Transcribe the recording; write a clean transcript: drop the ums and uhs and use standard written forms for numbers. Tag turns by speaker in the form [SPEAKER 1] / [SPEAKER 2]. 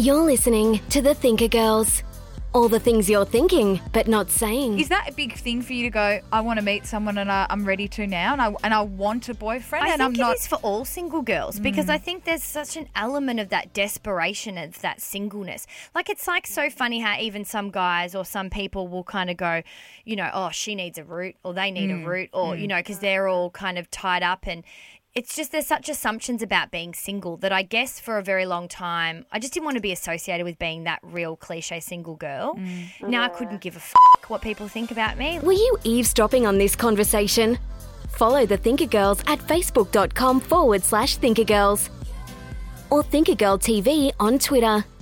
[SPEAKER 1] You're listening to The Thinker Girls. All the things you're thinking, but not saying.
[SPEAKER 2] Is that a big thing for you to go, I want to meet someone and I'm ready to now and I want a boyfriend?
[SPEAKER 3] I think it is for all single girls because I think there's such an element of that desperation of that singleness. Like, it's like so funny how even some guys or some people will kind of go, you know, oh, she needs a root or they need a root or, you know, because they're all kind of tied up and it's just there's such assumptions about being single that I guess for a very long time I just didn't want to be associated with being that real cliche single girl. Now I couldn't give a what people think about me.
[SPEAKER 1] Were you eavesdropping on this conversation? Follow The Thinker Girls at facebook.com/thinkergirls or Thinker Girl TV on Twitter.